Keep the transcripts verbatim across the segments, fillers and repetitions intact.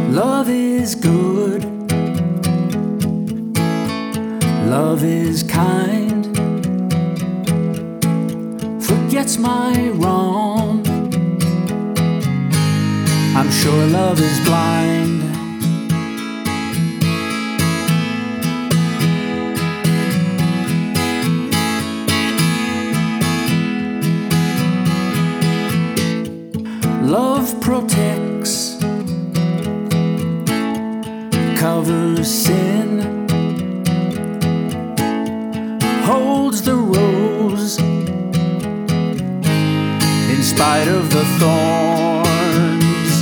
Love is good, love is kind, forgets my wrong. I'm sure love is blind. Love protects, covers sin, holds the rose in spite of the thorns.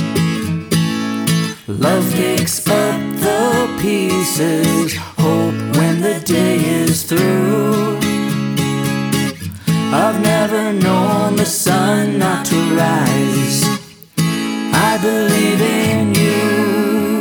Love picks up the pieces, hope when the day is through. I've never known the sun not to rise. I believe in you.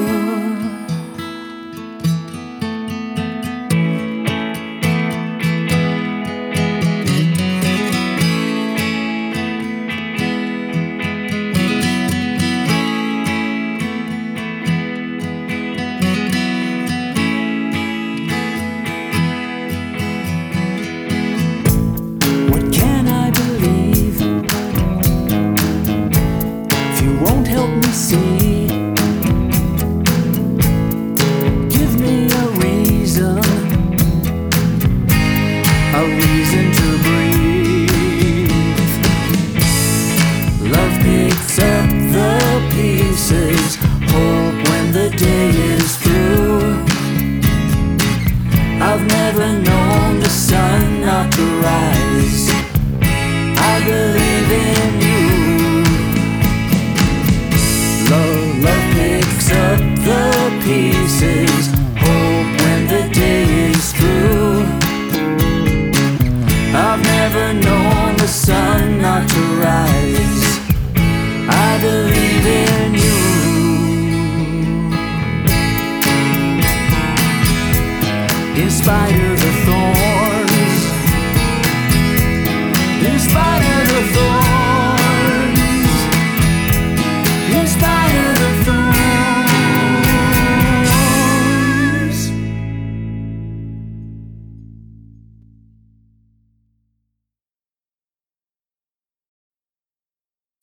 What can I believe if you won't help me see?